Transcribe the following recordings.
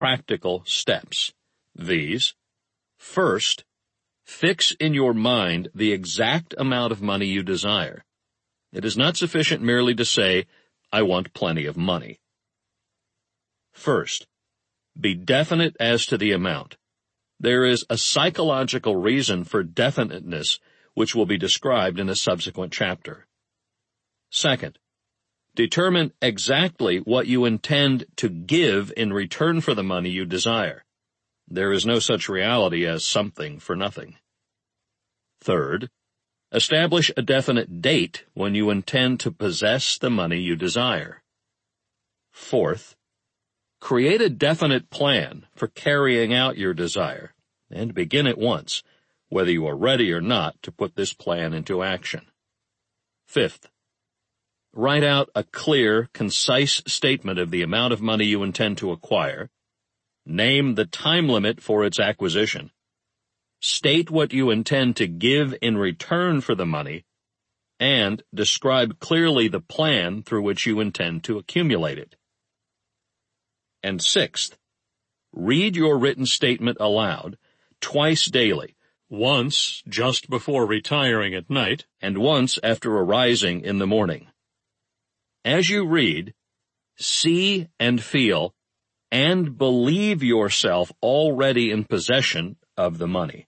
practical steps. These: first, fix in your mind the exact amount of money you desire. It is not sufficient merely to say, "I want plenty of money." First, be definite as to the amount. There is a psychological reason for definiteness, which will be described in a subsequent chapter. Second, determine exactly what you intend to give in return for the money you desire. There is no such reality as something for nothing. Third, establish a definite date when you intend to possess the money you desire. Fourth, create a definite plan for carrying out your desire, and begin at once, whether you are ready or not to put this plan into action. Fifth, write out a clear, concise statement of the amount of money you intend to acquire, name the time limit for its acquisition, state what you intend to give in return for the money, and describe clearly the plan through which you intend to accumulate it. And sixth, read your written statement aloud twice daily, once just before retiring at night, and once after arising in the morning. As you read, see and feel and believe yourself already in possession of the money.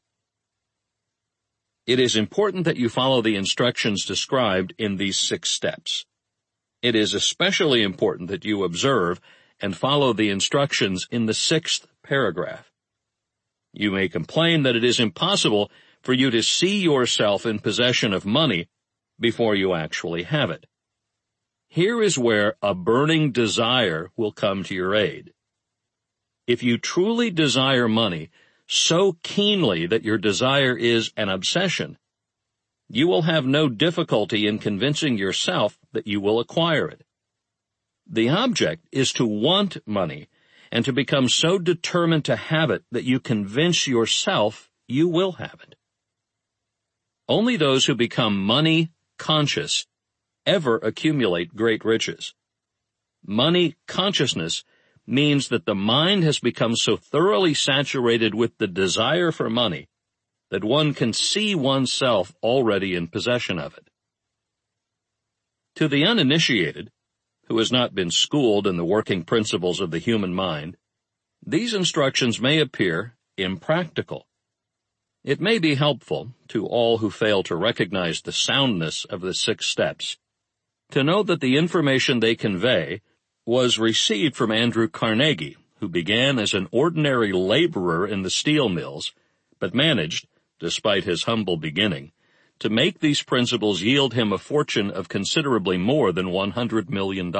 It is important that you follow the instructions described in these 6 steps. It is especially important that you observe and follow the instructions in the 6th paragraph. You may complain that it is impossible for you to see yourself in possession of money before you actually have it. Here is where a burning desire will come to your aid. If you truly desire money so keenly that your desire is an obsession, you will have no difficulty in convincing yourself that you will acquire it. The object is to want money and to become so determined to have it that you convince yourself you will have it. Only those who become money conscious ever accumulate great riches. Money consciousness means that the mind has become so thoroughly saturated with the desire for money that one can see oneself already in possession of it. To the uninitiated, who has not been schooled in the working principles of the human mind, these instructions may appear impractical. It may be helpful to all who fail to recognize the soundness of the 6 steps to know that the information they convey was received from Andrew Carnegie, who began as an ordinary laborer in the steel mills, but managed, despite his humble beginning, to make these principles yield him a fortune of considerably more than $100 million.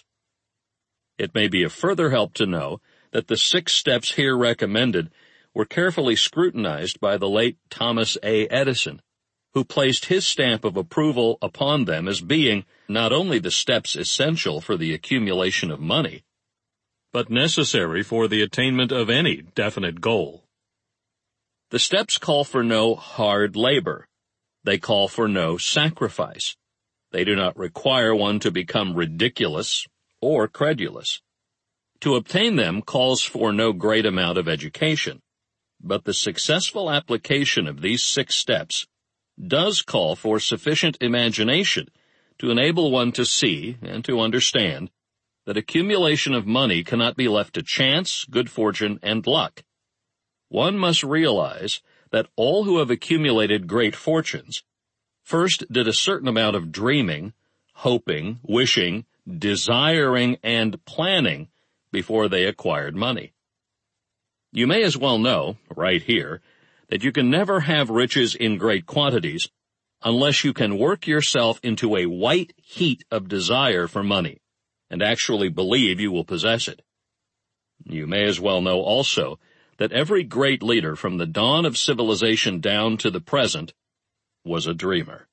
It may be of further help to know that the 6 steps here recommended were carefully scrutinized by the late Thomas A. Edison, who placed his stamp of approval upon them as being not only the steps essential for the accumulation of money, but necessary for the attainment of any definite goal. The steps call for no hard labor. They call for no sacrifice. They do not require one to become ridiculous or credulous. To obtain them calls for no great amount of education, but the successful application of these 6 steps does call for sufficient imagination to enable one to see and to understand that accumulation of money cannot be left to chance, good fortune, and luck. One must realize that all who have accumulated great fortunes first did a certain amount of dreaming, hoping, wishing, desiring, and planning before they acquired money. You may as well know, right here, that you can never have riches in great quantities unless you can work yourself into a white heat of desire for money and actually believe you will possess it. You may as well know also that every great leader from the dawn of civilization down to the present was a dreamer.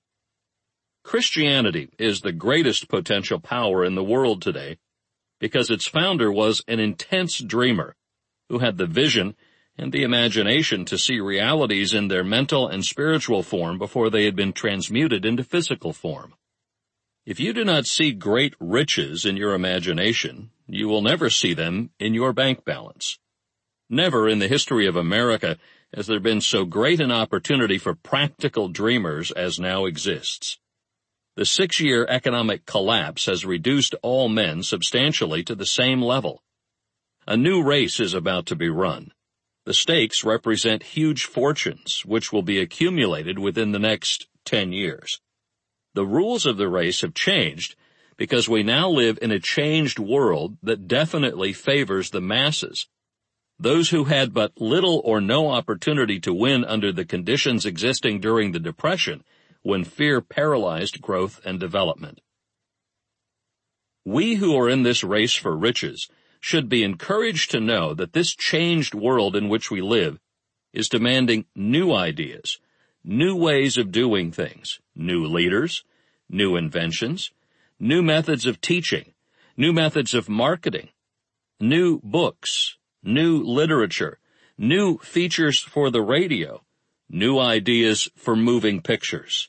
Christianity is the greatest potential power in the world today because its founder was an intense dreamer who had the vision and the imagination to see realities in their mental and spiritual form before they had been transmuted into physical form. If you do not see great riches in your imagination, you will never see them in your bank balance. Never in the history of America has there been so great an opportunity for practical dreamers as now exists. The 6-year economic collapse has reduced all men substantially to the same level. A new race is about to be run. The stakes represent huge fortunes, which will be accumulated within the next 10 years. The rules of the race have changed because we now live in a changed world that definitely favors the masses. Those who had but little or no opportunity to win under the conditions existing during the Depression, when fear paralyzed growth and development. We who are in this race for riches should be encouraged to know that this changed world in which we live is demanding new ideas, new ways of doing things, new leaders, new inventions, new methods of teaching, new methods of marketing, new books, new literature, new features for the radio, new ideas for moving pictures.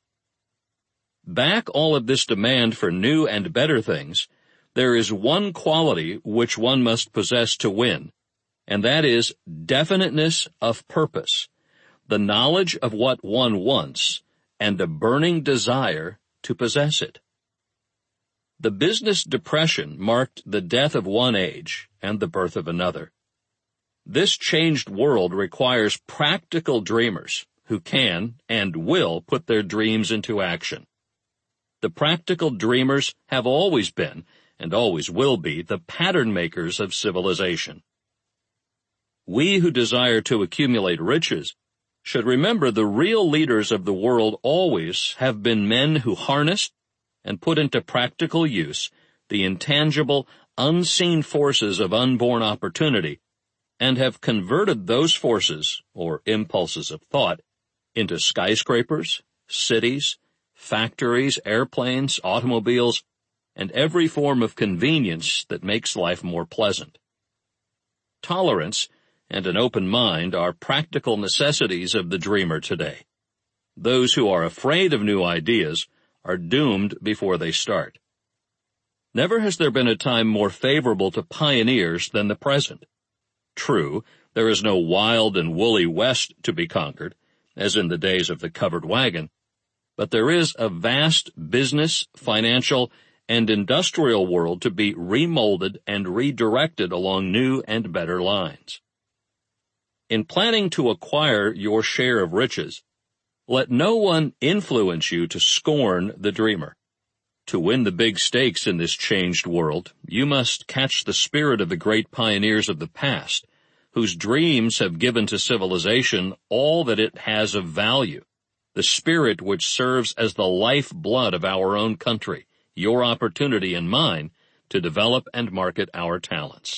Back all of this demand for new and better things, there is one quality which one must possess to win, and that is definiteness of purpose, the knowledge of what one wants, and a burning desire to possess it. The business depression marked the death of one age and the birth of another. This changed world requires practical dreamers who can and will put their dreams into action. The practical dreamers have always been, and always will be, the pattern makers of civilization. We who desire to accumulate riches should remember the real leaders of the world always have been men who harnessed and put into practical use the intangible, unseen forces of unborn opportunity, and have converted those forces, or impulses of thought, into skyscrapers, cities, factories, airplanes, automobiles, and every form of convenience that makes life more pleasant. Tolerance and an open mind are practical necessities of the dreamer today. Those who are afraid of new ideas are doomed before they start. Never has there been a time more favorable to pioneers than the present. True, there is no wild and woolly West to be conquered, as in the days of the covered wagon, but there is a vast business, financial, and industrial world to be remolded and redirected along new and better lines. In planning to acquire your share of riches, let no one influence you to scorn the dreamer. To win the big stakes in this changed world, you must catch the spirit of the great pioneers of the past, whose dreams have given to civilization all that it has of value, the spirit which serves as the lifeblood of our own country, your opportunity and mine to develop and market our talents.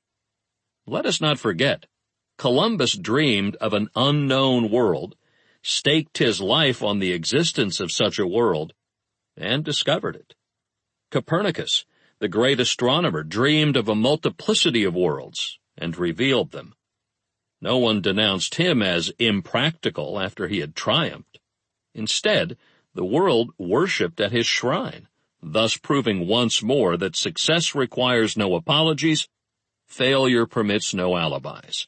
Let us not forget, Columbus dreamed of an unknown world, staked his life on the existence of such a world, and discovered it. Copernicus, the great astronomer, dreamed of a multiplicity of worlds and revealed them. No one denounced him as impractical after he had triumphed. Instead, the world worshipped at his shrine, thus proving once more that success requires no apologies, failure permits no alibis.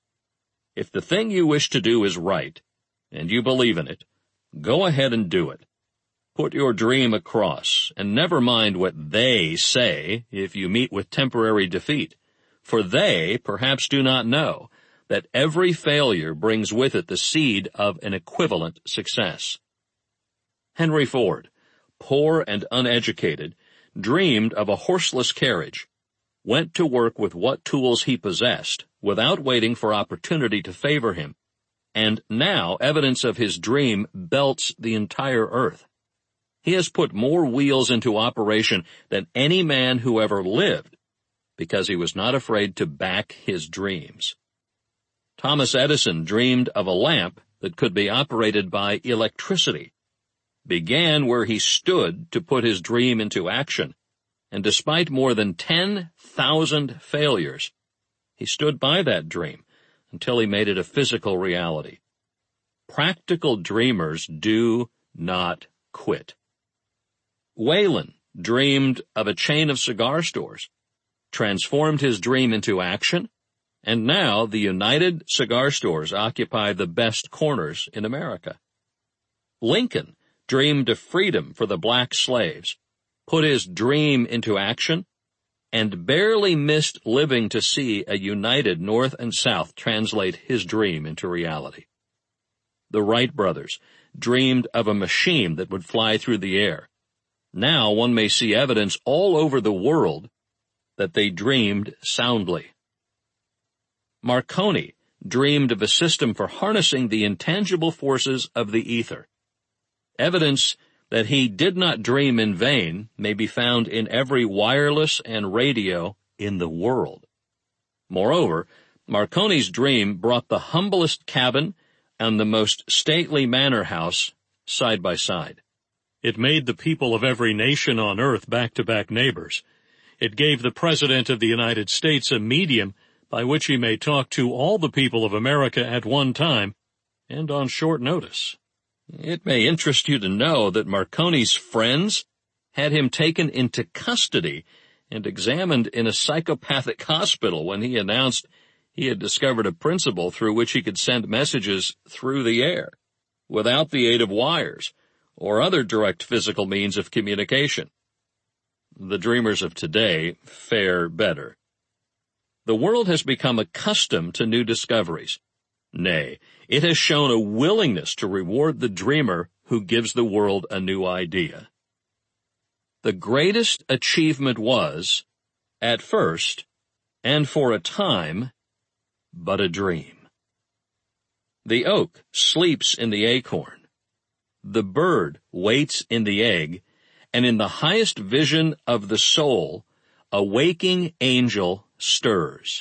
If the thing you wish to do is right, and you believe in it, go ahead and do it. Put your dream across, and never mind what they say if you meet with temporary defeat, for they perhaps do not know that every failure brings with it the seed of an equivalent success. Henry Ford, poor and uneducated, dreamed of a horseless carriage, went to work with what tools he possessed, without waiting for opportunity to favor him, and now evidence of his dream belts the entire earth. He has put more wheels into operation than any man who ever lived, because he was not afraid to back his dreams. Thomas Edison dreamed of a lamp that could be operated by electricity, began where he stood to put his dream into action, and despite more than 10,000 failures, he stood by that dream until he made it a physical reality. Practical dreamers do not quit. Whalen dreamed of a chain of cigar stores, transformed his dream into action, and now the United Cigar Stores occupy the best corners in America. Lincoln dreamed of freedom for the black slaves, put his dream into action, and barely missed living to see a united North and South translate his dream into reality. The Wright brothers dreamed of a machine that would fly through the air. Now one may see evidence all over the world that they dreamed soundly. Marconi dreamed of a system for harnessing the intangible forces of the ether. Evidence that he did not dream in vain may be found in every wireless and radio in the world. Moreover, Marconi's dream brought the humblest cabin and the most stately manor house side by side. It made the people of every nation on earth back-to-back neighbors. It gave the President of the United States a medium by which he may talk to all the people of America at one time and on short notice. It may interest you to know that Marconi's friends had him taken into custody and examined in a psychopathic hospital when he announced he had discovered a principle through which he could send messages through the air, without the aid of wires or other direct physical means of communication. The dreamers of today fare better. The world has become accustomed to new discoveries. Nay, it has shown a willingness to reward the dreamer who gives the world a new idea. The greatest achievement was, at first, and for a time, but a dream. The oak sleeps in the acorn. The bird waits in the egg, and in the highest vision of the soul, a waking angel stirs.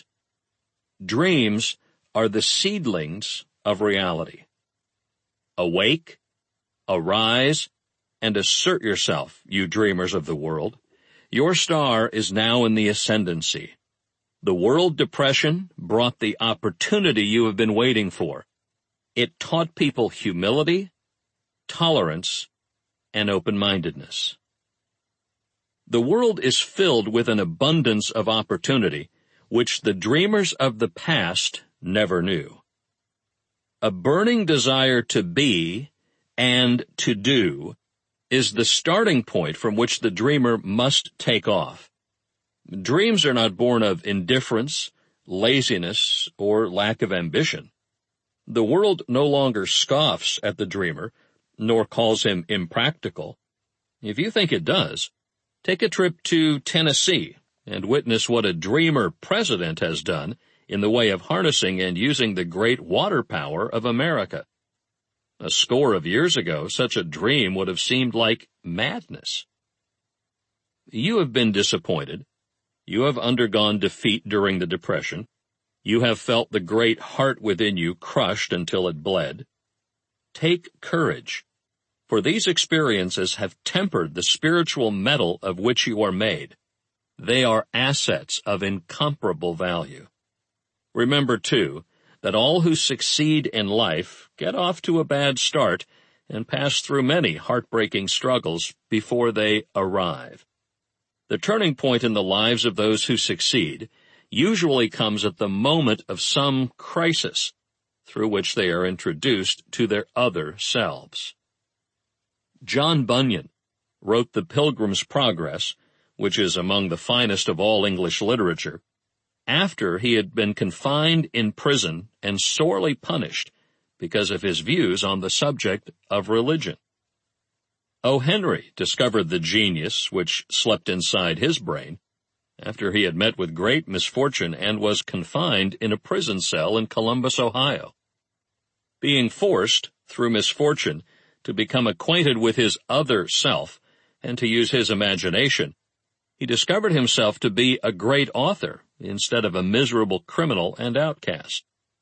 Dreams are the seedlings of reality. Awake, arise, and assert yourself, you dreamers of the world. Your star is now in the ascendancy. The world depression brought the opportunity you have been waiting for. It taught people humility, tolerance, and open-mindedness. The world is filled with an abundance of opportunity, which the dreamers of the past never knew. A burning desire to be and to do is the starting point from which the dreamer must take off. Dreams are not born of indifference, laziness, or lack of ambition. The world no longer scoffs at the dreamer, nor calls him impractical. If you think it does, take a trip to Tennessee and witness what a dreamer president has done in the way of harnessing and using the great water power of America. A score of years ago, such a dream would have seemed like madness. You have been disappointed. You have undergone defeat during the Depression. You have felt the great heart within you crushed until it bled. Take courage, for these experiences have tempered the spiritual metal of which you are made. They are assets of incomparable value. Remember, too, that all who succeed in life get off to a bad start and pass through many heartbreaking struggles before they arrive. The turning point in the lives of those who succeed usually comes at the moment of some crisis through which they are introduced to their other selves. John Bunyan wrote The Pilgrim's Progress, which is among the finest of all English literature, after he had been confined in prison and sorely punished because of his views on the subject of religion. O. Henry discovered the genius which slept inside his brain after he had met with great misfortune and was confined in a prison cell in Columbus, Ohio. Being forced, through misfortune, to become acquainted with his other self and to use his imagination, he discovered himself to be a great author instead of a miserable criminal and outcast.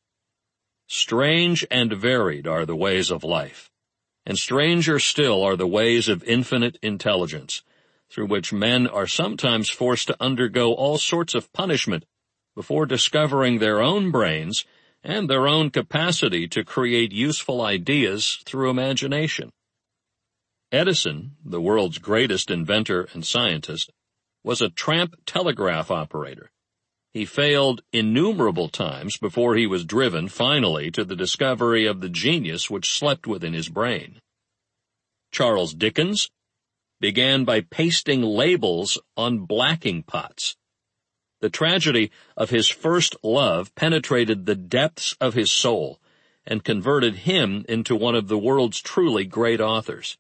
Strange and varied are the ways of life, and stranger still are the ways of infinite intelligence, through which men are sometimes forced to undergo all sorts of punishment before discovering their own brains and their own capacity to create useful ideas through imagination. Edison, the world's greatest inventor and scientist, was a tramp telegraph operator. He failed innumerable times before he was driven finally to the discovery of the genius which slept within his brain. Charles Dickens began by pasting labels on blacking pots. The tragedy of his first love penetrated the depths of his soul and converted him into one of the world's truly great authors.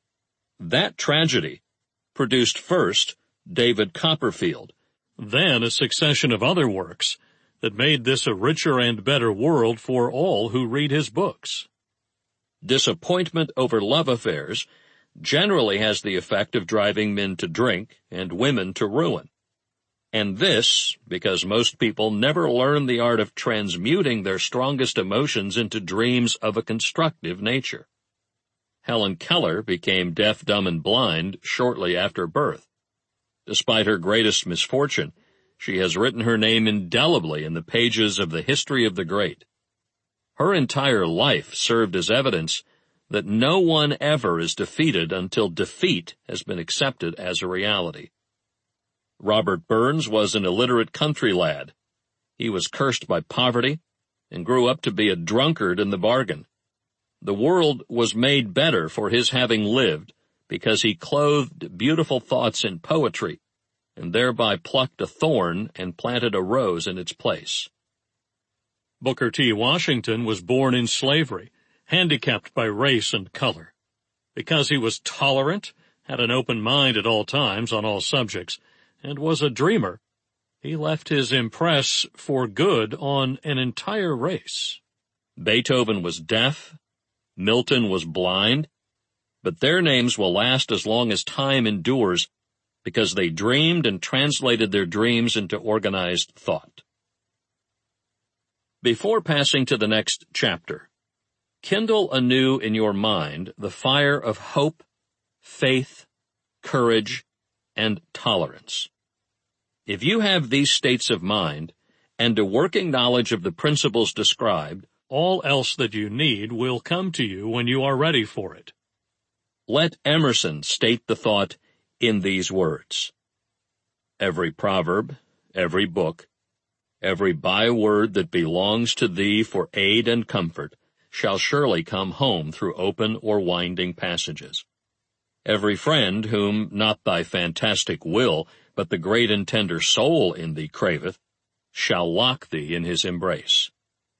That tragedy produced first David Copperfield, then a succession of other works that made this a richer and better world for all who read his books. Disappointment over love affairs generally has the effect of driving men to drink and women to ruin. And this, because most people never learn the art of transmuting their strongest emotions into dreams of a constructive nature. Helen Keller became deaf, dumb, and blind shortly after birth. Despite her greatest misfortune, she has written her name indelibly in the pages of the history of the great. Her entire life served as evidence that no one ever is defeated until defeat has been accepted as a reality. Robert Burns was an illiterate country lad. He was cursed by poverty and grew up to be a drunkard in the bargain. The world was made better for his having lived because he clothed beautiful thoughts in poetry and thereby plucked a thorn and planted a rose in its place. Booker T. Washington was born in slavery, handicapped by race and color. Because he was tolerant, had an open mind at all times on all subjects, and was a dreamer, he left his impress for good on an entire race. Beethoven was deaf, Milton was blind, but their names will last as long as time endures because they dreamed and translated their dreams into organized thought. Before passing to the next chapter, kindle anew in your mind the fire of hope, faith, courage, and tolerance. If you have these states of mind and a working knowledge of the principles described, all else that you need will come to you when you are ready for it. Let Emerson state the thought in these words: every proverb, every book, every byword that belongs to thee for aid and comfort shall surely come home through open or winding passages. Every friend whom not thy fantastic will, but the great and tender soul in thee craveth, shall lock thee in his embrace.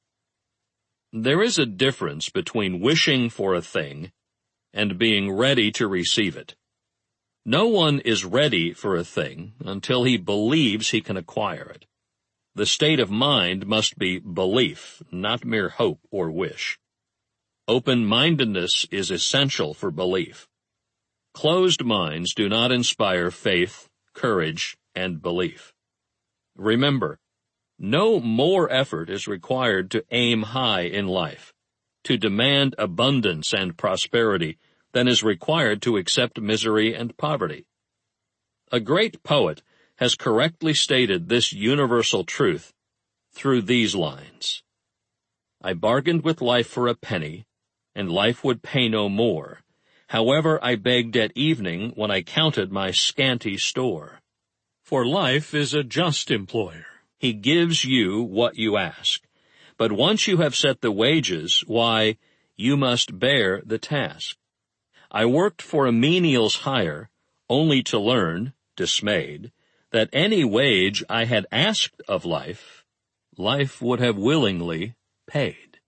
There is a difference between wishing for a thing and being ready to receive it. No one is ready for a thing until he believes he can acquire it. The state of mind must be belief, not mere hope or wish. Open-mindedness is essential for belief. Closed minds do not inspire faith, courage, and belief. Remember, no more effort is required to aim high in life, to demand abundance and prosperity, than is required to accept misery and poverty. A great poet has correctly stated this universal truth through these lines: I bargained with life for a penny, and life would pay no more. However, I begged at evening when I counted my scanty store. For life is a just employer. He gives you what you ask. But once you have set the wages, why, you must bear the task. I worked for a menial's hire, only to learn, dismayed, that any wage I had asked of life, life would have willingly paid.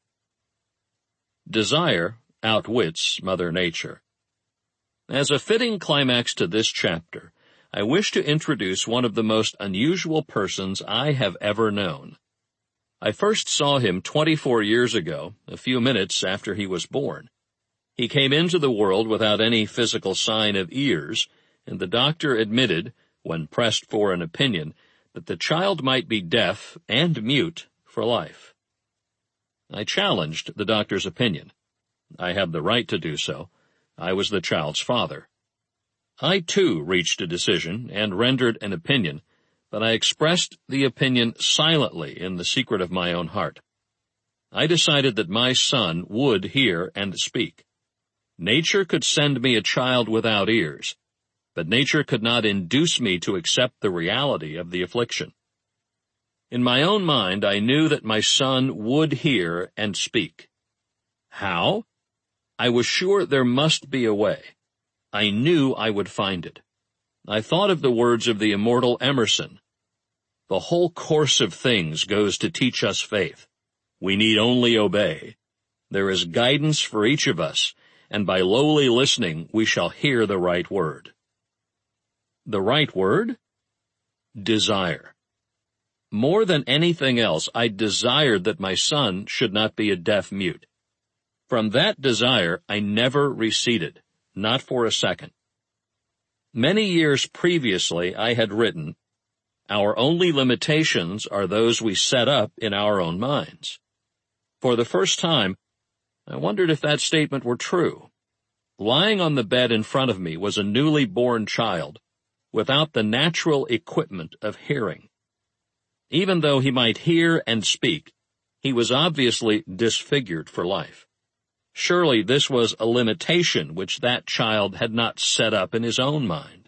Desire outwits Mother Nature. As a fitting climax to this chapter, I wish to introduce one of the most unusual persons I have ever known. I first saw him 24 years ago, a few minutes after he was born. He came into the world without any physical sign of ears, and the doctor admitted, when pressed for an opinion, that the child might be deaf and mute for life. I challenged the doctor's opinion. I had the right to do so. I was the child's father. I, too, reached a decision and rendered an opinion, but I expressed the opinion silently in the secret of my own heart. I decided that my son would hear and speak. Nature could send me a child without ears, but nature could not induce me to accept the reality of the affliction. In my own mind, I knew that my son would hear and speak. How? I was sure there must be a way. I knew I would find it. I thought of the words of the immortal Emerson. The whole course of things goes to teach us faith. We need only obey. There is guidance for each of us, and by lowly listening we shall hear the right word. The right word? Desire. More than anything else, I desired that my son should not be a deaf mute. From that desire, I never receded, not for a second. Many years previously, I had written, "Our only limitations are those we set up in our own minds." For the first time, I wondered if that statement were true. Lying on the bed in front of me was a newly born child, without the natural equipment of hearing. Even though he might hear and speak, he was obviously disfigured for life. Surely this was a limitation which that child had not set up in his own mind.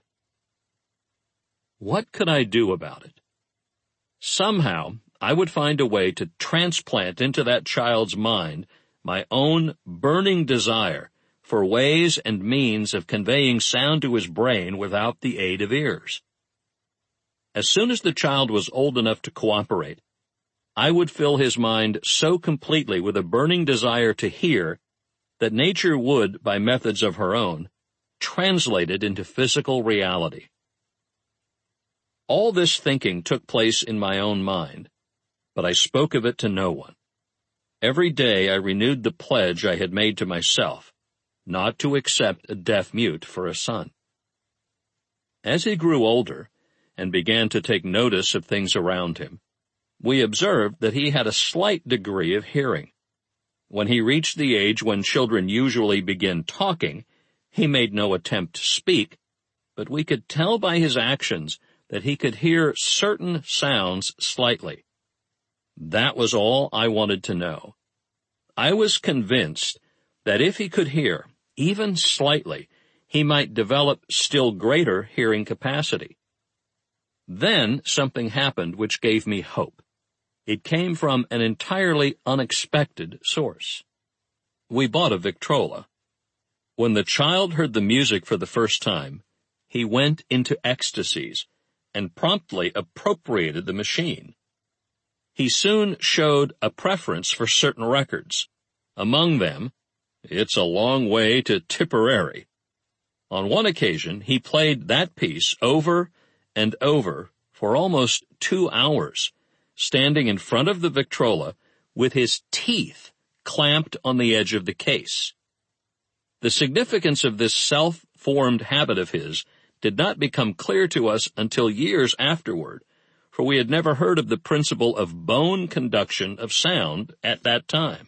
What could I do about it? Somehow, I would find a way to transplant into that child's mind my own burning desire for ways and means of conveying sound to his brain without the aid of ears. As soon as the child was old enough to cooperate, I would fill his mind so completely with a burning desire to hear that nature would, by methods of her own, translate it into physical reality. All this thinking took place in my own mind, but I spoke of it to no one. Every day I renewed the pledge I had made to myself, not to accept a deaf mute for a son. As he grew older and began to take notice of things around him, we observed that he had a slight degree of hearing. When he reached the age when children usually begin talking, he made no attempt to speak, but we could tell by his actions that he could hear certain sounds slightly. That was all I wanted to know. I was convinced that if he could hear, even slightly, he might develop still greater hearing capacity. Then something happened which gave me hope. It came from an entirely unexpected source. We bought a Victrola. When the child heard the music for the first time, he went into ecstasies and promptly appropriated the machine. He soon showed a preference for certain records. Among them, "It's a Long Way to Tipperary." On one occasion, he played that piece over and over for almost 2 hours, standing in front of the Victrola with his teeth clamped on the edge of the case. The significance of this self-formed habit of his did not become clear to us until years afterward, for we had never heard of the principle of bone conduction of sound at that time.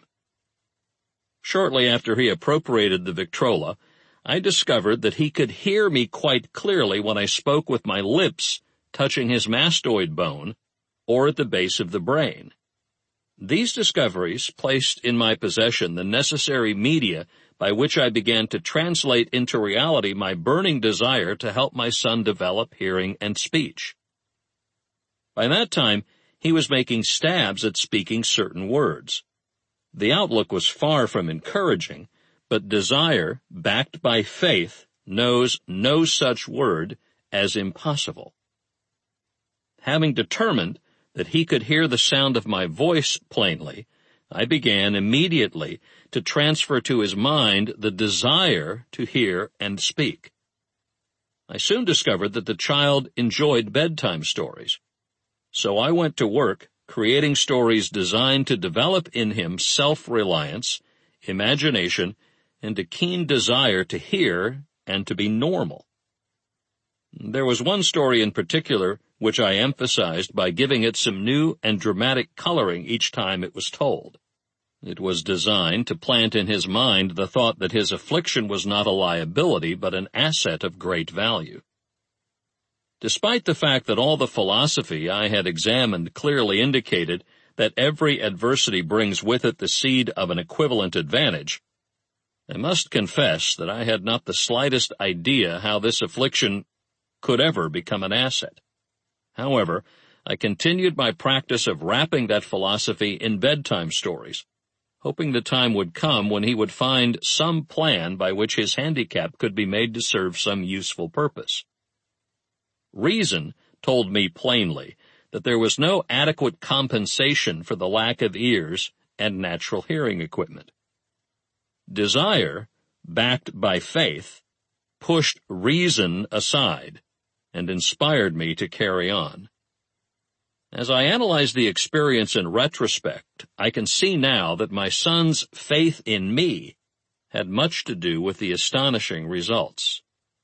Shortly after he appropriated the Victrola, I discovered that he could hear me quite clearly when I spoke with my lips touching his mastoid bone or at the base of the brain. These discoveries placed in my possession the necessary media by which I began to translate into reality my burning desire to help my son develop hearing and speech. By that time, he was making stabs at speaking certain words. The outlook was far from encouraging, but desire, backed by faith, knows no such word as impossible. Having determined that he could hear the sound of my voice plainly, I began immediately to transfer to his mind the desire to hear and speak. I soon discovered that the child enjoyed bedtime stories. So I went to work creating stories designed to develop in him self-reliance, imagination, and a keen desire to hear and to be normal. There was one story in particular which I emphasized by giving it some new and dramatic coloring each time it was told. It was designed to plant in his mind the thought that his affliction was not a liability but an asset of great value. Despite the fact that all the philosophy I had examined clearly indicated that every adversity brings with it the seed of an equivalent advantage, I must confess that I had not the slightest idea how this affliction could ever become an asset. However, I continued my practice of wrapping that philosophy in bedtime stories, hoping the time would come when he would find some plan by which his handicap could be made to serve some useful purpose. Reason told me plainly that there was no adequate compensation for the lack of ears and natural hearing equipment. Desire, backed by faith, pushed reason aside and inspired me to carry on. As I analyze the experience in retrospect, I can see now that my son's faith in me had much to do with the astonishing results.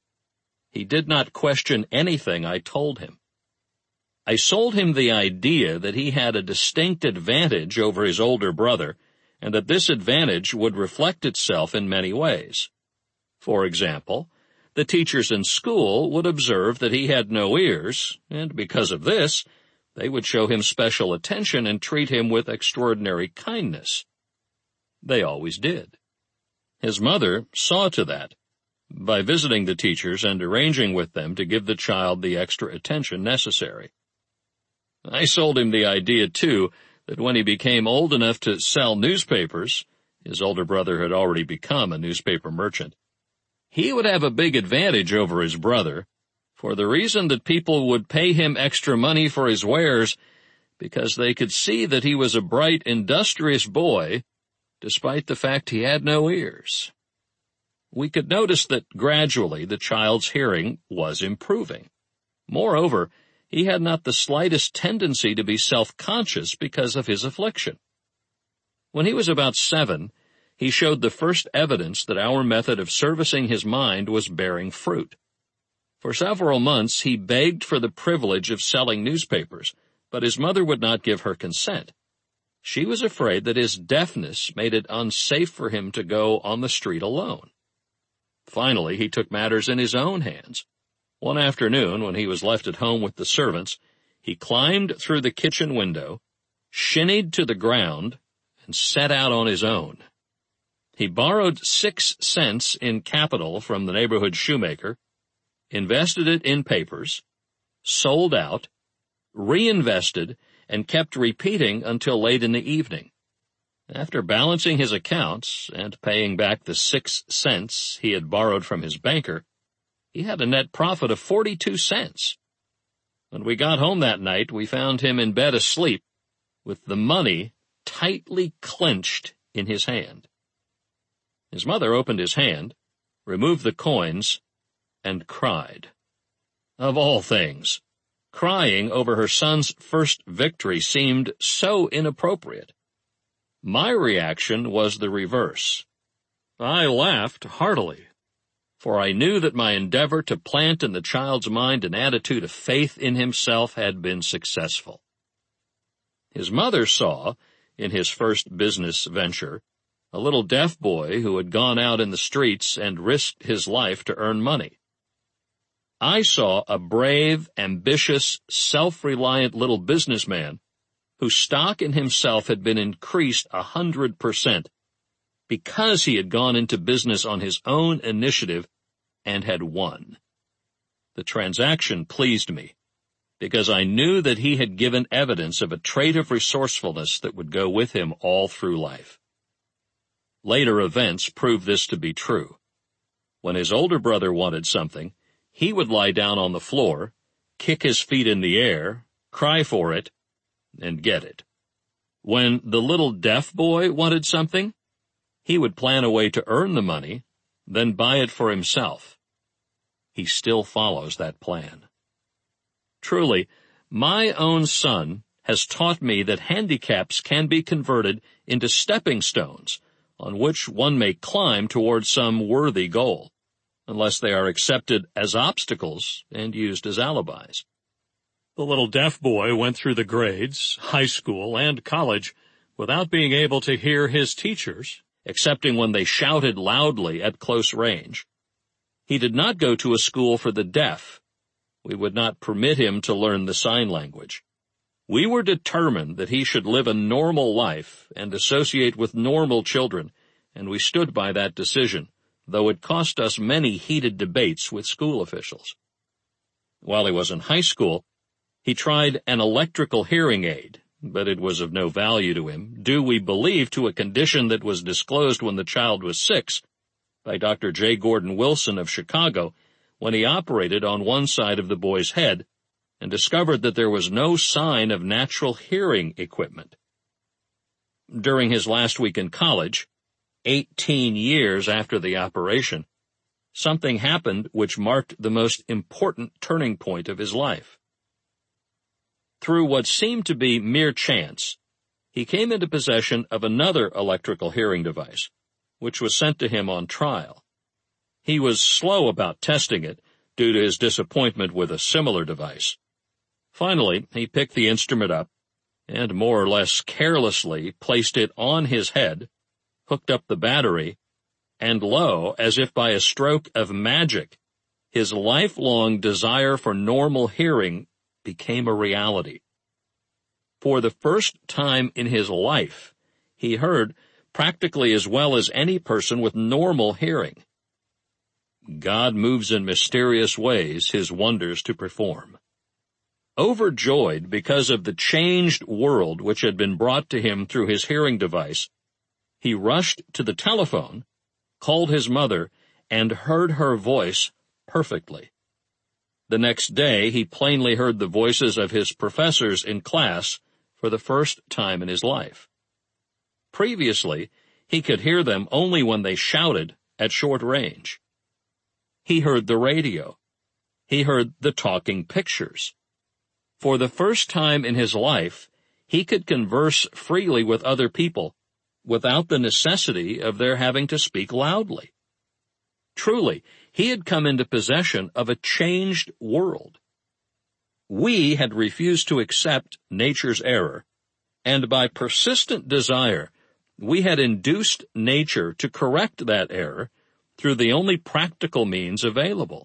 He did not question anything I told him. I sold him the idea that he had a distinct advantage over his older brother, and that this advantage would reflect itself in many ways. For example, the teachers in school would observe that he had no ears, and because of this, they would show him special attention and treat him with extraordinary kindness. They always did. His mother saw to that by visiting the teachers and arranging with them to give the child the extra attention necessary. I sold him the idea, too, that when he became old enough to sell newspapers, his older brother had already become a newspaper merchant, he would have a big advantage over his brother, for the reason that people would pay him extra money for his wares because they could see that he was a bright, industrious boy, despite the fact he had no ears. We could notice that gradually the child's hearing was improving. Moreover, he had not the slightest tendency to be self-conscious because of his affliction. When he was about 7, he showed the first evidence that our method of servicing his mind was bearing fruit. For several months he begged for the privilege of selling newspapers, but his mother would not give her consent. She was afraid that his deafness made it unsafe for him to go on the street alone. Finally, he took matters in his own hands. One afternoon, when he was left at home with the servants, he climbed through the kitchen window, shinnied to the ground, and set out on his own. He borrowed 6 cents in capital from the neighborhood shoemaker, invested it in papers, sold out, reinvested, and kept repeating until late in the evening. After balancing his accounts and paying back the 6 cents he had borrowed from his banker, he had a net profit of 42 cents. When we got home that night, we found him in bed asleep with the money tightly clenched in his hand. His mother opened his hand, removed the coins, and cried. Of all things, crying over her son's first victory seemed so inappropriate. My reaction was the reverse. I laughed heartily, for I knew that my endeavor to plant in the child's mind an attitude of faith in himself had been successful. His mother saw, in his first business venture, a little deaf boy who had gone out in the streets and risked his life to earn money. I saw a brave, ambitious, self-reliant little businessman whose stock in himself had been increased 100%, because he had gone into business on his own initiative and had won. The transaction pleased me, because I knew that he had given evidence of a trait of resourcefulness that would go with him all through life. Later events proved this to be true. When his older brother wanted something, he would lie down on the floor, kick his feet in the air, cry for it, and get it. When the little deaf boy wanted something, he would plan a way to earn the money, then buy it for himself. He still follows that plan. Truly, my own son has taught me that handicaps can be converted into stepping stones on which one may climb towards some worthy goal, unless they are accepted as obstacles and used as alibis. The little deaf boy went through the grades, high school, and college without being able to hear his teachers, excepting when they shouted loudly at close range. He did not go to a school for the deaf. We would not permit him to learn the sign language. We were determined that he should live a normal life and associate with normal children, and we stood by that decision, though it cost us many heated debates with school officials. While he was in high school, he tried an electrical hearing aid, but it was of no value to him, due, we believe, to a condition that was disclosed when the child was 6 by Dr. J. Gordon Wilson of Chicago when he operated on one side of the boy's head and discovered that there was no sign of natural hearing equipment. During his last week in college, 18 years after the operation, something happened which marked the most important turning point of his life. Through what seemed to be mere chance, he came into possession of another electrical hearing device, which was sent to him on trial. He was slow about testing it due to his disappointment with a similar device. Finally, he picked the instrument up and more or less carelessly placed it on his head, hooked up the battery, and lo, as if by a stroke of magic, his lifelong desire for normal hearing became a reality. For the first time in his life, he heard practically as well as any person with normal hearing. God moves in mysterious ways his wonders to perform. Overjoyed because of the changed world which had been brought to him through his hearing device, he rushed to the telephone, called his mother, and heard her voice perfectly. The next day, he plainly heard the voices of his professors in class for the first time in his life. Previously, he could hear them only when they shouted at short range. He heard the radio. He heard the talking pictures. For the first time in his life, he could converse freely with other people without the necessity of their having to speak loudly. Truly, he had come into possession of a changed world. We had refused to accept nature's error, and by persistent desire, we had induced nature to correct that error through the only practical means available.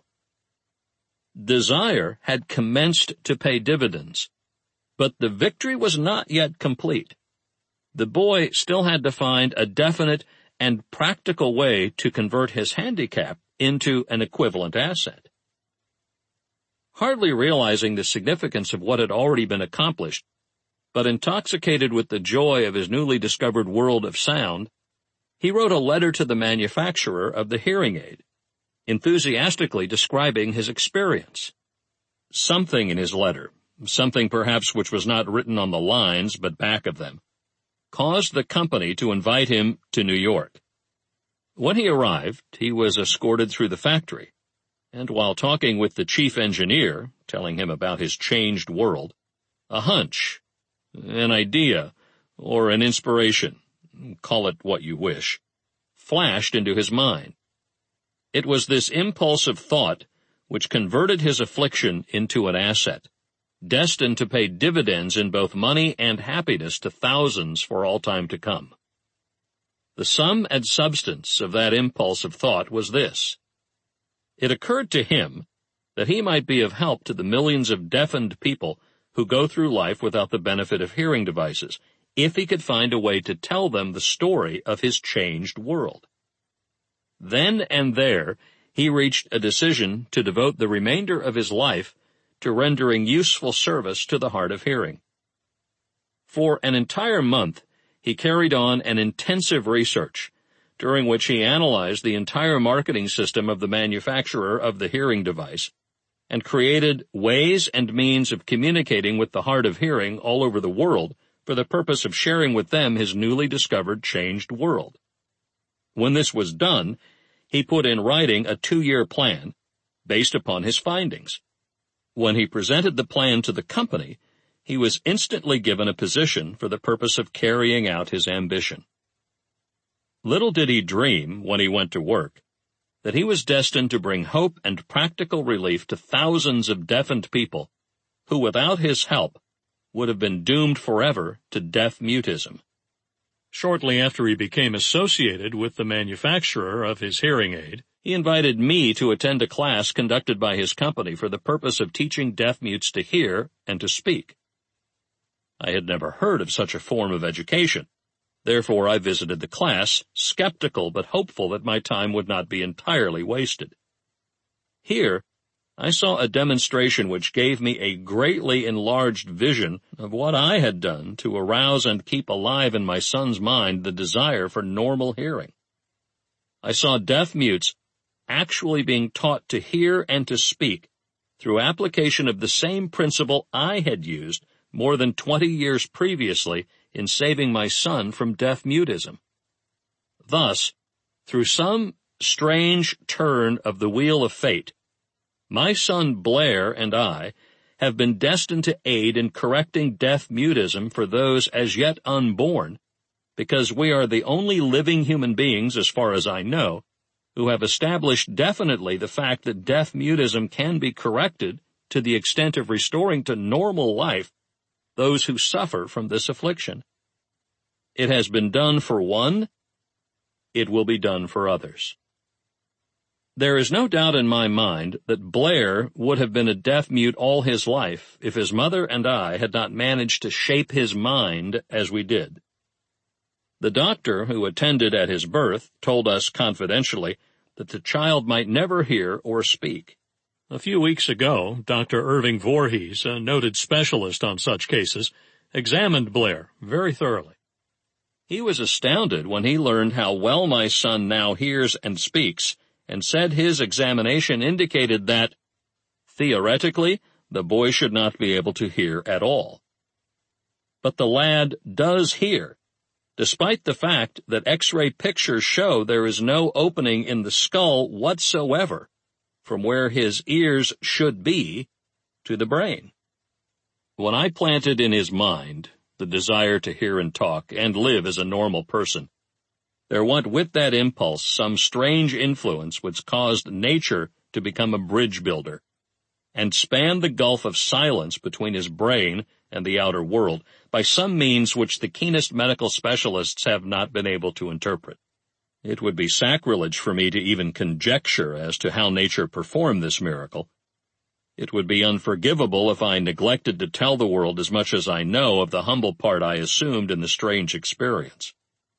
Desire had commenced to pay dividends, but the victory was not yet complete. The boy still had to find a definite and practical way to convert his handicap into an equivalent asset. Hardly realizing the significance of what had already been accomplished, but intoxicated with the joy of his newly discovered world of sound, he wrote a letter to the manufacturer of the hearing aid, enthusiastically describing his experience. Something in his letter, something perhaps which was not written on the lines but back of them, caused the company to invite him to New York. When he arrived, he was escorted through the factory, and while talking with the chief engineer, telling him about his changed world, a hunch, an idea, or an inspiration, call it what you wish, flashed into his mind. It was this impulse of thought which converted his affliction into an asset, destined to pay dividends in both money and happiness to thousands for all time to come. The sum and substance of that impulse of thought was this. It occurred to him that he might be of help to the millions of deafened people who go through life without the benefit of hearing devices, if he could find a way to tell them the story of his changed world. Then and there, he reached a decision to devote the remainder of his life to rendering useful service to the hard of hearing. For an entire month, he carried on an intensive research, during which he analyzed the entire marketing system of the manufacturer of the hearing device, and created ways and means of communicating with the hard of hearing all over the world for the purpose of sharing with them his newly discovered changed world. When this was done, he put in writing a 2-year plan based upon his findings. When he presented the plan to the company, he was instantly given a position for the purpose of carrying out his ambition. Little did he dream, when he went to work, that he was destined to bring hope and practical relief to thousands of deafened people who, without his help, would have been doomed forever to deaf-mutism. Shortly after he became associated with the manufacturer of his hearing aid, he invited me to attend a class conducted by his company for the purpose of teaching deaf-mutes to hear and to speak. I had never heard of such a form of education, Therefore, I visited the class, skeptical but hopeful that my time would not be entirely wasted. Here, I saw a demonstration which gave me a greatly enlarged vision of what I had done to arouse and keep alive in my son's mind the desire for normal hearing. I saw deaf mutes actually being taught to hear and to speak through application of the same principle I had used more than 20 years previously in saving my son from deaf mutism. Thus, through some strange turn of the wheel of fate, my son Blair and I have been destined to aid in correcting deaf mutism for those as yet unborn, because we are the only living human beings, as far as I know, who have established definitely the fact that deaf mutism can be corrected to the extent of restoring to normal life those who suffer from this affliction. It has been done for one, it will be done for others. There is no doubt in my mind that Blair would have been a deaf-mute all his life if his mother and I had not managed to shape his mind as we did. The doctor who attended at his birth told us confidentially that the child might never hear or speak. A few weeks ago, Dr. Irving Voorhees, a noted specialist on such cases, examined Blair very thoroughly. He was astounded when he learned how well my son now hears and speaks, and said his examination indicated that, theoretically, the boy should not be able to hear at all. But the lad does hear, despite the fact that X-ray pictures show there is no opening in the skull whatsoever from where his ears should be to the brain. When I planted in his mind the desire to hear and talk and live as a normal person, there went with that impulse some strange influence which caused nature to become a bridge builder and spanned the gulf of silence between his brain and the outer world by some means which the keenest medical specialists have not been able to interpret. It would be sacrilege for me to even conjecture as to how nature performed this miracle. It would be unforgivable if I neglected to tell the world as much as I know of the humble part I assumed in the strange experience.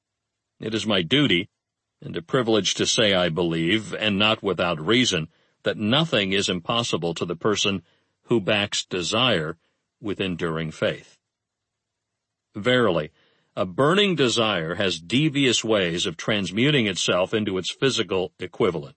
It is my duty, and a privilege to say I believe, and not without reason, that nothing is impossible to the person who backs desire with enduring faith. Verily, a burning desire has devious ways of transmuting itself into its physical equivalent.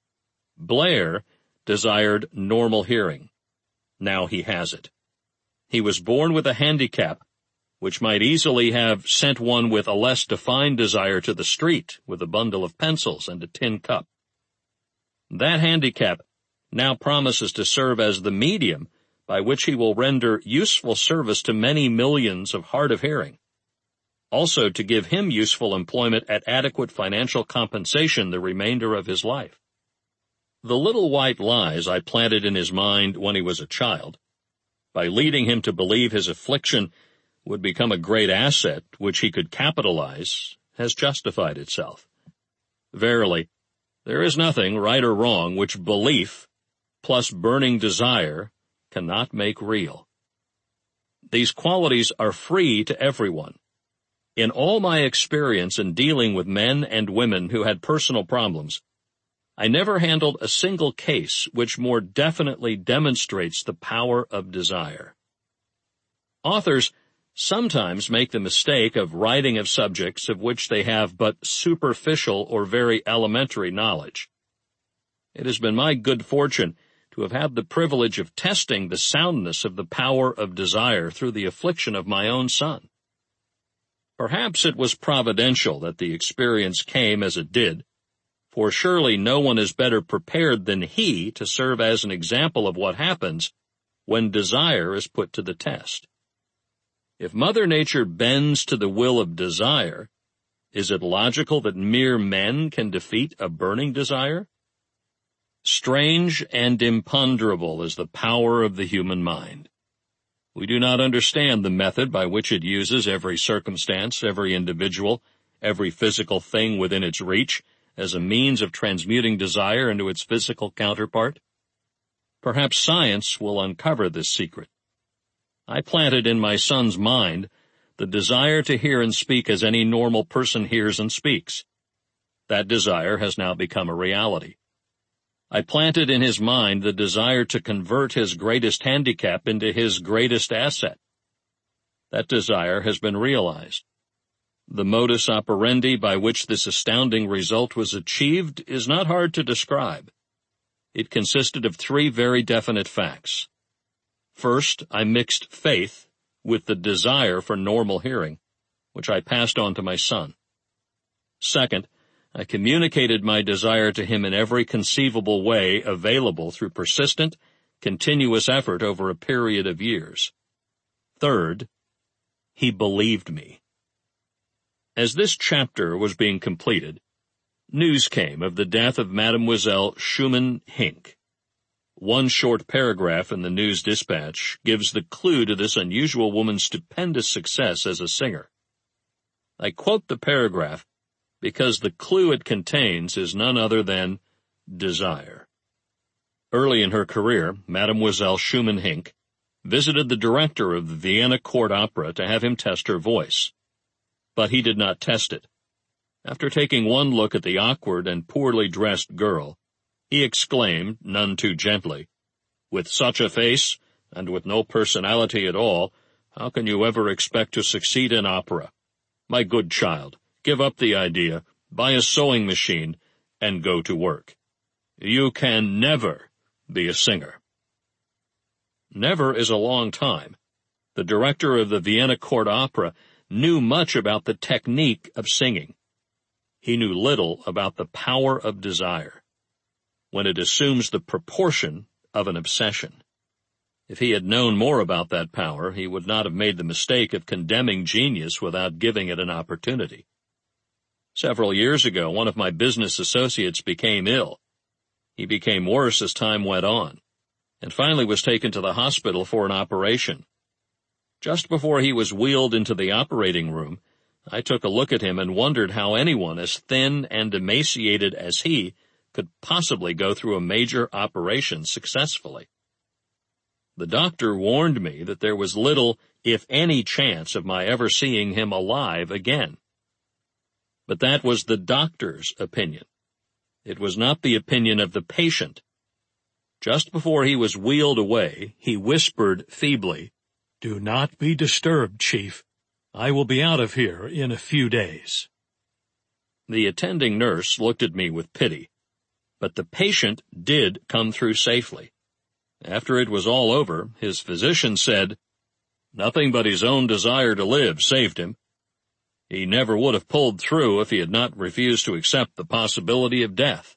Blair desired normal hearing. Now he has it. He was born with a handicap, which might easily have sent one with a less defined desire to the street with a bundle of pencils and a tin cup. That handicap now promises to serve as the medium by which he will render useful service to many millions of hard of hearing. Also to give him useful employment at adequate financial compensation the remainder of his life. The little white lies I planted in his mind when he was a child, by leading him to believe his affliction would become a great asset which he could capitalize, has justified itself. Verily, there is nothing, right or wrong, which belief plus burning desire cannot make real. These qualities are free to everyone. In all my experience in dealing with men and women who had personal problems, I never handled a single case which more definitely demonstrates the power of desire. Authors sometimes make the mistake of writing of subjects of which they have but superficial or very elementary knowledge. It has been my good fortune to have had the privilege of testing the soundness of the power of desire through the affliction of my own son. Perhaps it was providential that the experience came as it did, for surely no one is better prepared than he to serve as an example of what happens when desire is put to the test. If Mother Nature bends to the will of desire, is it logical that mere men can defeat a burning desire? Strange and imponderable is the power of the human mind. We do not understand the method by which it uses every circumstance, every individual, every physical thing within its reach as a means of transmuting desire into its physical counterpart. Perhaps science will uncover this secret. I planted in my son's mind the desire to hear and speak as any normal person hears and speaks. That desire has now become a reality. I planted in his mind the desire to convert his greatest handicap into his greatest asset. That desire has been realized. The modus operandi by which this astounding result was achieved is not hard to describe. It consisted of 3 very definite facts. First, I mixed faith with the desire for normal hearing, which I passed on to my son. Second, I communicated my desire to him in every conceivable way available through persistent, continuous effort over a period of years. Third, he believed me. As this chapter was being completed, news came of the death of Mademoiselle Schumann Hink. One short paragraph in the News Dispatch gives the clue to this unusual woman's stupendous success as a singer. I quote the paragraph because the clue it contains is none other than desire. Early in her career, Mademoiselle Schumann Hink visited the director of the Vienna Court Opera to have him test her voice. But he did not test it. After taking one look at the awkward and poorly dressed girl, he exclaimed, none too gently, "With such a face, and with no personality at all, how can you ever expect to succeed in opera? My good child, give up the idea, buy a sewing machine, and go to work. You can never be a singer." Never is a long time. The director of the Vienna Court Opera knew much about the technique of singing. He knew little about the power of desire, when it assumes the proportion of an obsession. If he had known more about that power, he would not have made the mistake of condemning genius without giving it an opportunity. Several years ago, one of my business associates became ill. He became worse as time went on, and finally was taken to the hospital for an operation. Just before he was wheeled into the operating room, I took a look at him and wondered how anyone as thin and emaciated as he could possibly go through a major operation successfully. The doctor warned me that there was little, if any, chance of my ever seeing him alive again. But that was the doctor's opinion. It was not the opinion of the patient. Just before he was wheeled away, he whispered feebly, "Do not be disturbed, Chief. I will be out of here in a few days." The attending nurse looked at me with pity, but the patient did come through safely. After it was all over, his physician said, "Nothing but his own desire to live saved him. He never would have pulled through if he had not refused to accept the possibility of death."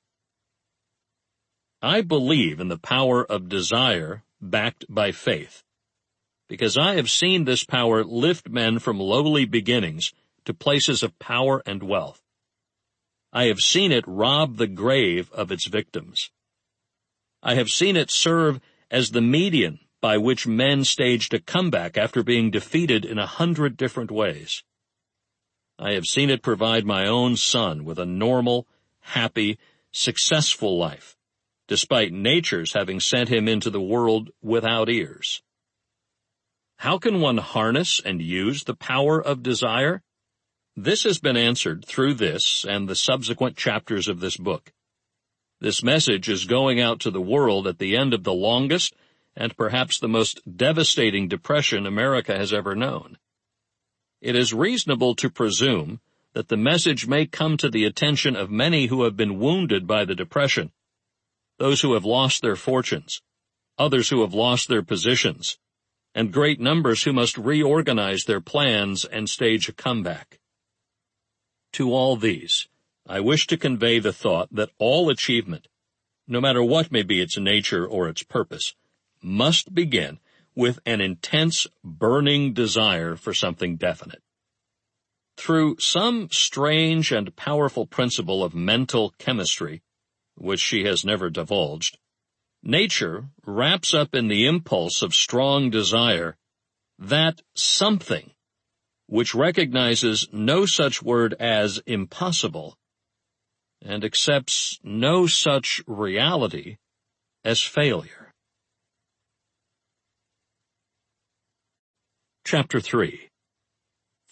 I believe in the power of desire backed by faith, because I have seen this power lift men from lowly beginnings to places of power and wealth. I have seen it rob the grave of its victims. I have seen it serve as the median by which men staged a comeback after being defeated in 100 different ways. I have seen it provide my own son with a normal, happy, successful life, despite nature's having sent him into the world without ears. How can one harness and use the power of desire? This has been answered through this and the subsequent chapters of this book. This message is going out to the world at the end of the longest and perhaps the most devastating depression America has ever known. It is reasonable to presume that the message may come to the attention of many who have been wounded by the depression, those who have lost their fortunes, others who have lost their positions, and great numbers who must reorganize their plans and stage a comeback. To all these, I wish to convey the thought that all achievement, no matter what may be its nature or its purpose, must begin with an intense, burning desire for something definite. Through some strange and powerful principle of mental chemistry, which she has never divulged, nature wraps up in the impulse of strong desire that something which recognizes no such word as impossible and accepts no such reality as failure. Chapter 3.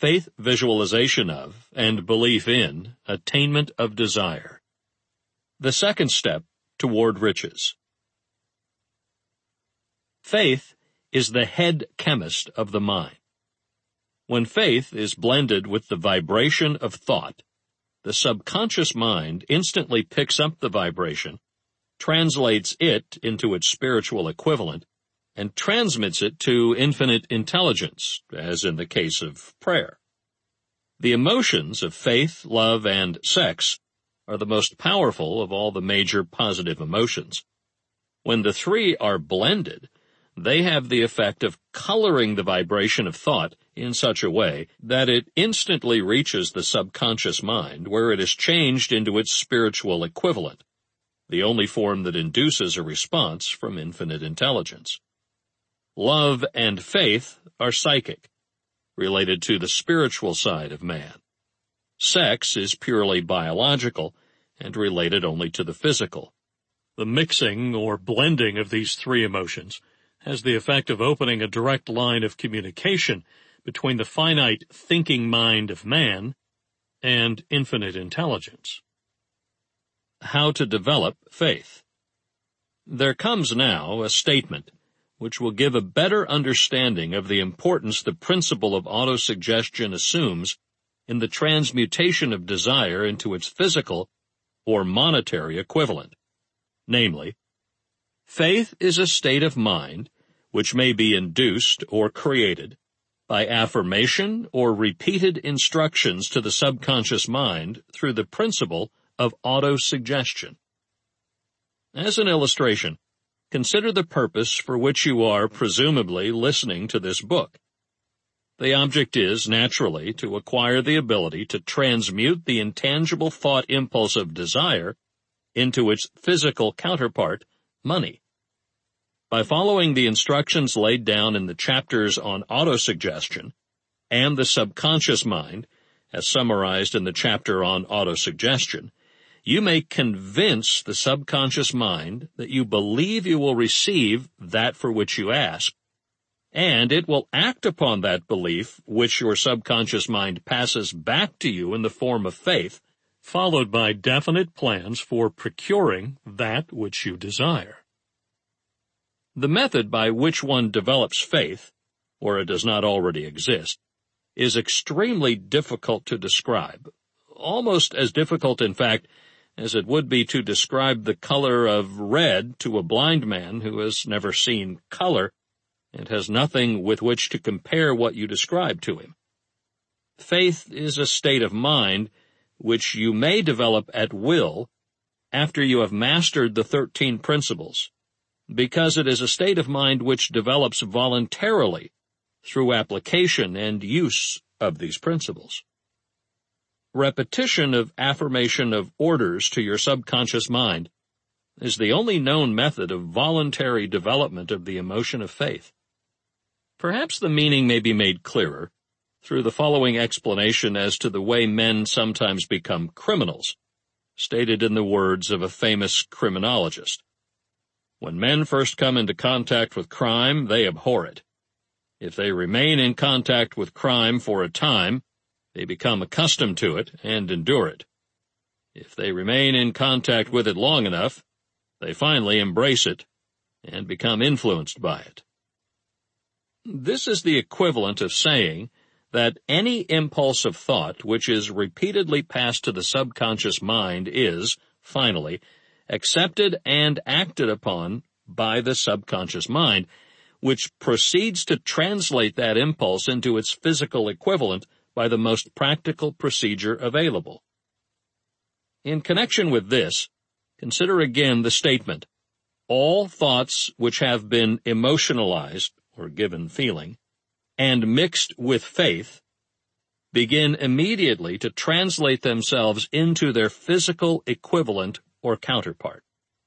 faith visualization of and belief in attainment of desire. The second step toward riches. Faith is the head chemist of the mind. When faith is blended with the vibration of thought, the subconscious mind instantly picks up the vibration, translates it into its spiritual equivalent, and transmits it to infinite intelligence, as in the case of prayer. The emotions of faith, love, and sex are the most powerful of all the major positive emotions. When the three are blended, they have the effect of coloring the vibration of thought in such a way that it instantly reaches the subconscious mind, where it is changed into its spiritual equivalent, the only form that induces a response from infinite intelligence. Love and faith are psychic, related to the spiritual side of man. Sex is purely biological and related only to the physical. The mixing or blending of these three emotions has the effect of opening a direct line of communication between the finite thinking mind of man and infinite intelligence. How to develop faith. There comes now a statement which will give a better understanding of the importance the principle of autosuggestion assumes in the transmutation of desire into its physical or monetary equivalent. Namely, faith is a state of mind which may be induced or created by affirmation or repeated instructions to the subconscious mind through the principle of autosuggestion. As an illustration, consider the purpose for which you are presumably listening to this book. The object is, naturally, to acquire the ability to transmute the intangible thought impulse of desire into its physical counterpart, money. By following the instructions laid down in the chapters on autosuggestion and the subconscious mind, as summarized in the chapter on autosuggestion, you may convince the subconscious mind that you believe you will receive that for which you ask, and it will act upon that belief which your subconscious mind passes back to you in the form of faith, followed by definite plans for procuring that which you desire. The method by which one develops faith, or it does not already exist, is extremely difficult to describe, almost as difficult, in fact, as it would be to describe the color of red to a blind man who has never seen color and has nothing with which to compare what you describe to him. Faith is a state of mind which you may develop at will after you have mastered the 13 principles, because it is a state of mind which develops voluntarily through application and use of these principles. Repetition of affirmation of orders to your subconscious mind is the only known method of voluntary development of the emotion of faith. Perhaps the meaning may be made clearer through the following explanation as to the way men sometimes become criminals, stated in the words of a famous criminologist. When men first come into contact with crime, they abhor it. If they remain in contact with crime for a time, they become accustomed to it and endure it. If they remain in contact with it long enough, they finally embrace it and become influenced by it. This is the equivalent of saying that any impulse of thought which is repeatedly passed to the subconscious mind is, finally, accepted and acted upon by the subconscious mind, which proceeds to translate that impulse into its physical equivalent by the most practical procedure available. In connection with this, consider again the statement, all thoughts which have been emotionalized, or given feeling, and mixed with faith, begin immediately to translate themselves into their physical equivalent or counterpart.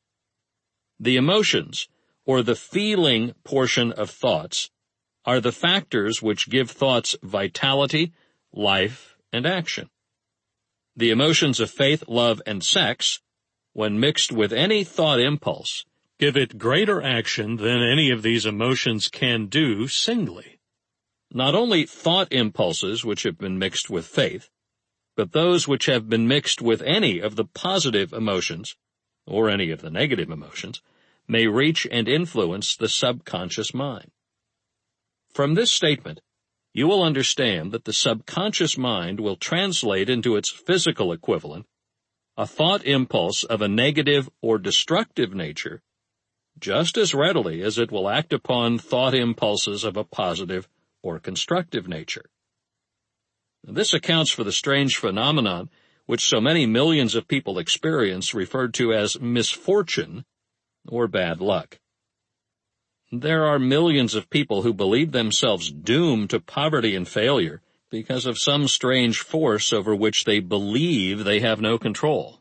The emotions, or the feeling portion of thoughts, are the factors which give thoughts vitality, life, and action. The emotions of faith, love, and sex, when mixed with any thought impulse, give it greater action than any of these emotions can do singly. Not only thought impulses which have been mixed with faith, but those which have been mixed with any of the positive emotions, or any of the negative emotions, may reach and influence the subconscious mind. From this statement, you will understand that the subconscious mind will translate into its physical equivalent a thought impulse of a negative or destructive nature just as readily as it will act upon thought impulses of a positive or constructive nature. This accounts for the strange phenomenon which so many millions of people experience, referred to as misfortune or bad luck. There are millions of people who believe themselves doomed to poverty and failure because of some strange force over which they believe they have no control.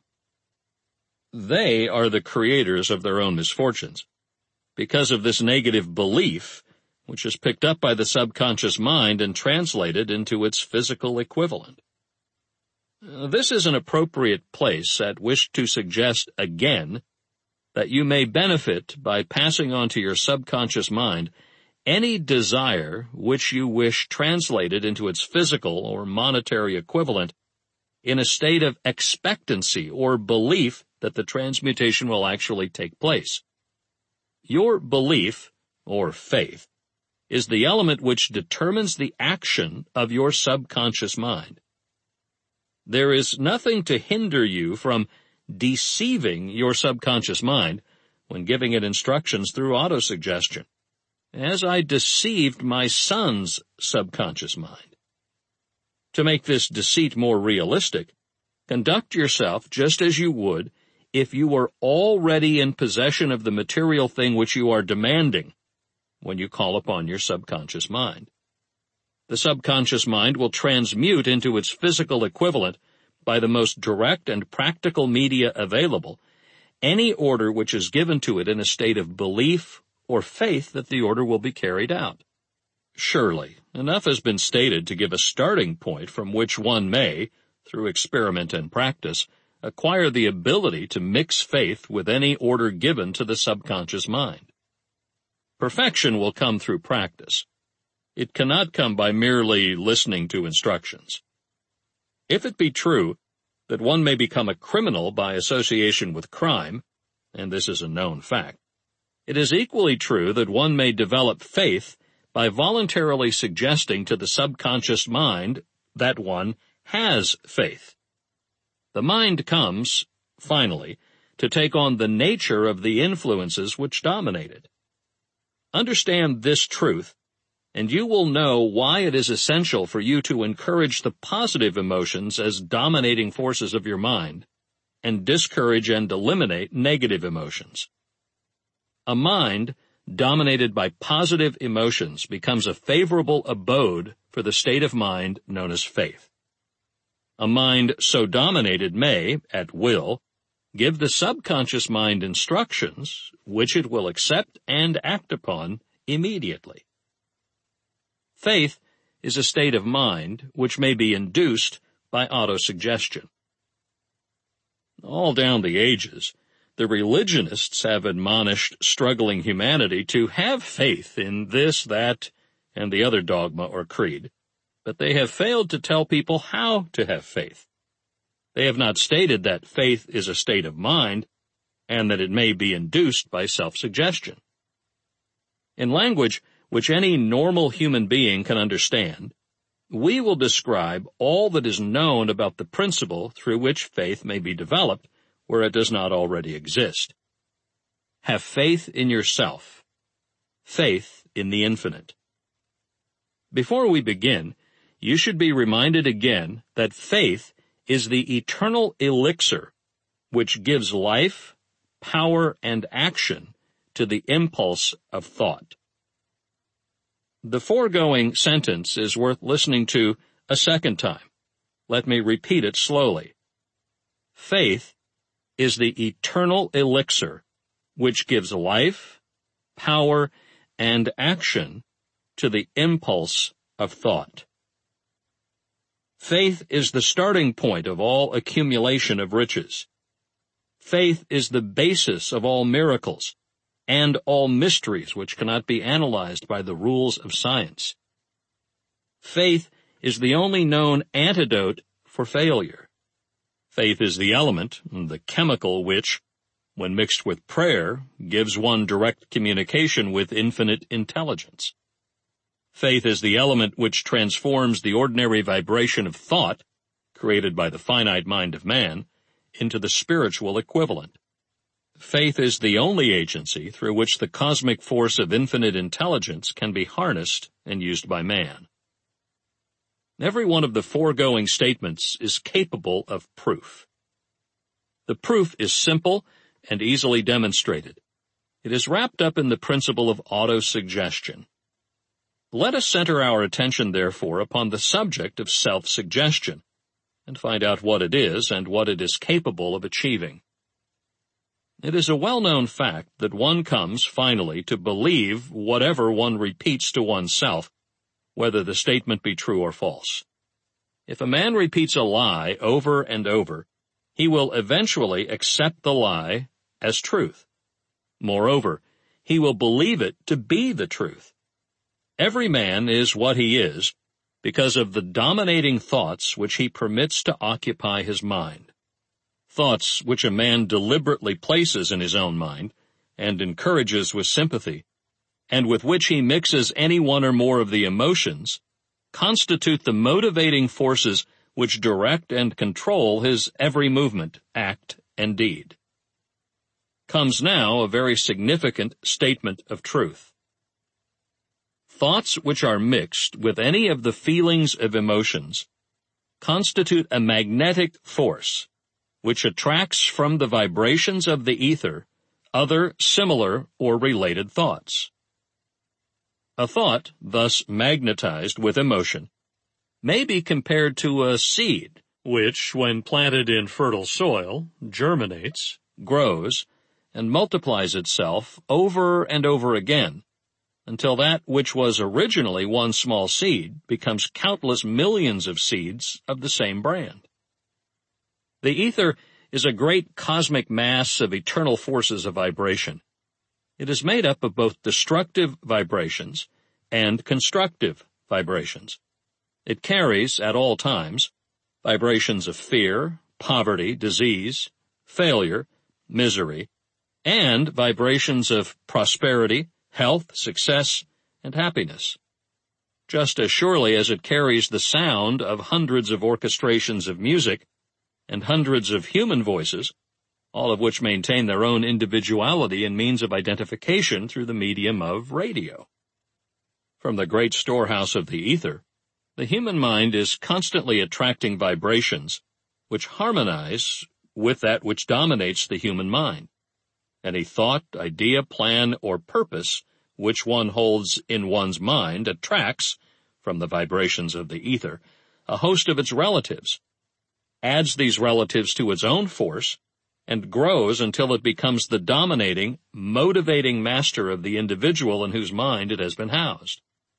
They are the creators of their own misfortunes because of this negative belief, which is picked up by the subconscious mind and translated into its physical equivalent. This is an appropriate place at which to suggest again that you may benefit by passing on to your subconscious mind any desire which you wish translated into its physical or monetary equivalent in a state of expectancy or belief that the transmutation will actually take place. Your belief, or faith, is the element which determines the action of your subconscious mind. There is nothing to hinder you from deceiving your subconscious mind when giving it instructions through autosuggestion, as I deceived my son's subconscious mind. To make this deceit more realistic, conduct yourself just as you would if you were already in possession of the material thing which you are demanding when you call upon your subconscious mind. The subconscious mind will transmute into its physical equivalent by the most direct and practical media available any order which is given to it in a state of belief or faith that the order will be carried out. Surely, enough has been stated to give a starting point from which one may, through experiment and practice, acquire the ability to mix faith with any order given to the subconscious mind. Perfection will come through practice. It cannot come by merely listening to instructions. If it be true that one may become a criminal by association with crime, and this is a known fact, it is equally true that one may develop faith by voluntarily suggesting to the subconscious mind that one has faith. The mind comes, finally, to take on the nature of the influences which dominate it. Understand this truth, and you will know why it is essential for you to encourage the positive emotions as dominating forces of your mind, and discourage and eliminate negative emotions. A mind dominated by positive emotions becomes a favorable abode for the state of mind known as faith. A mind so dominated may, at will, give the subconscious mind instructions which it will accept and act upon immediately. Faith is a state of mind which may be induced by autosuggestion. All down the ages, the religionists have admonished struggling humanity to have faith in this, that, and the other dogma or creed, but they have failed to tell people how to have faith. They have not stated that faith is a state of mind and that it may be induced by self-suggestion. In language which any normal human being can understand, we will describe all that is known about the principle through which faith may be developed where it does not already exist. Have faith in yourself. Faith in the infinite. Before we begin, you should be reminded again that faith is the eternal elixir which gives life, power, and action to the impulse of thought. The foregoing sentence is worth listening to a second time. Let me repeat it slowly. Faith is the eternal elixir which gives life, power, and action to the impulse of thought. Faith is the starting point of all accumulation of riches. Faith is the basis of all miracles and all mysteries which cannot be analyzed by the rules of science. Faith is the only known antidote for failure. Faith is the element, the chemical which, when mixed with prayer, gives one direct communication with infinite intelligence. Faith is the element which transforms the ordinary vibration of thought, created by the finite mind of man, into the spiritual equivalent. Faith is the only agency through which the cosmic force of infinite intelligence can be harnessed and used by man. Every one of the foregoing statements is capable of proof. The proof is simple and easily demonstrated. It is wrapped up in the principle of autosuggestion. Let us center our attention, therefore, upon the subject of self-suggestion, and find out what it is and what it is capable of achieving. It is a well-known fact that one comes, finally, to believe whatever one repeats to oneself, whether the statement be true or false. If a man repeats a lie over and over, he will eventually accept the lie as truth. Moreover, he will believe it to be the truth. Every man is what he is because of the dominating thoughts which he permits to occupy his mind. Thoughts which a man deliberately places in his own mind and encourages with sympathy, and with which he mixes any one or more of the emotions, constitute the motivating forces which direct and control his every movement, act, and deed. Comes now a very significant statement of truth. Thoughts which are mixed with any of the feelings of emotions constitute a magnetic force which attracts from the vibrations of the ether other similar or related thoughts. A thought, thus magnetized with emotion, may be compared to a seed, which, when planted in fertile soil, germinates, grows, and multiplies itself over and over again, until that which was originally one small seed becomes countless millions of seeds of the same brand. The ether is a great cosmic mass of eternal forces of vibration. It is made up of both destructive vibrations and constructive vibrations. It carries, at all times, vibrations of fear, poverty, disease, failure, misery, and vibrations of prosperity, health, success, and happiness. Just as surely as it carries the sound of hundreds of orchestrations of music and hundreds of human voices, all of which maintain their own individuality and means of identification through the medium of radio. From the great storehouse of the ether, the human mind is constantly attracting vibrations which harmonize with that which dominates the human mind. Any thought, idea, plan, or purpose which one holds in one's mind attracts, from the vibrations of the ether, a host of its relatives, adds these relatives to its own force, and grows until it becomes the dominating, motivating master of the individual in whose mind it has been housed.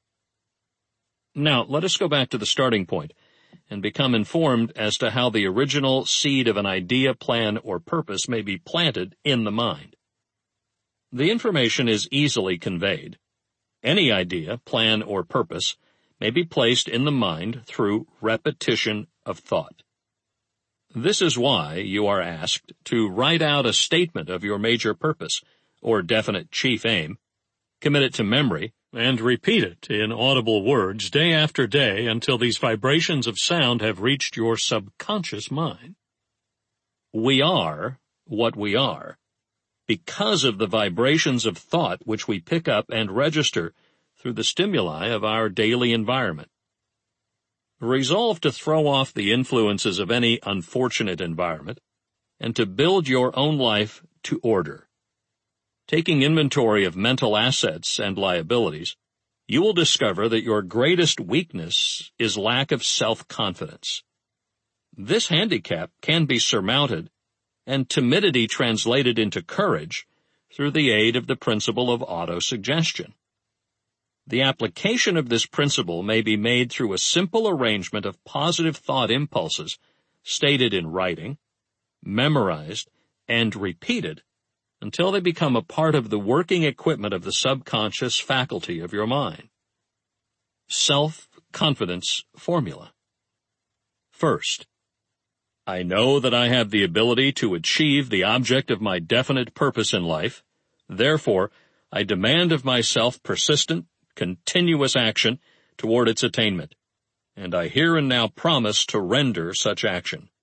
Now, let us go back to the starting point and become informed as to how the original seed of an idea, plan, or purpose may be planted in the mind. The information is easily conveyed. Any idea, plan, or purpose may be placed in the mind through repetition of thought. This is why you are asked to write out a statement of your major purpose, or definite chief aim, commit it to memory, and repeat it in audible words day after day until these vibrations of sound have reached your subconscious mind. We are what we are because of the vibrations of thought which we pick up and register through the stimuli of our daily environment. Resolve to throw off the influences of any unfortunate environment and to build your own life to order. Taking inventory of mental assets and liabilities, you will discover that your greatest weakness is lack of self-confidence. This handicap can be surmounted and timidity translated into courage through the aid of the principle of autosuggestion. The application of this principle may be made through a simple arrangement of positive thought impulses stated in writing, memorized, and repeated until they become a part of the working equipment of the subconscious faculty of your mind. confidence formula. First, I know that I have the ability to achieve the object of my definite purpose in life. Therefore, I demand of myself persistent, continuous action toward its attainment, and I here and now promise to render such action.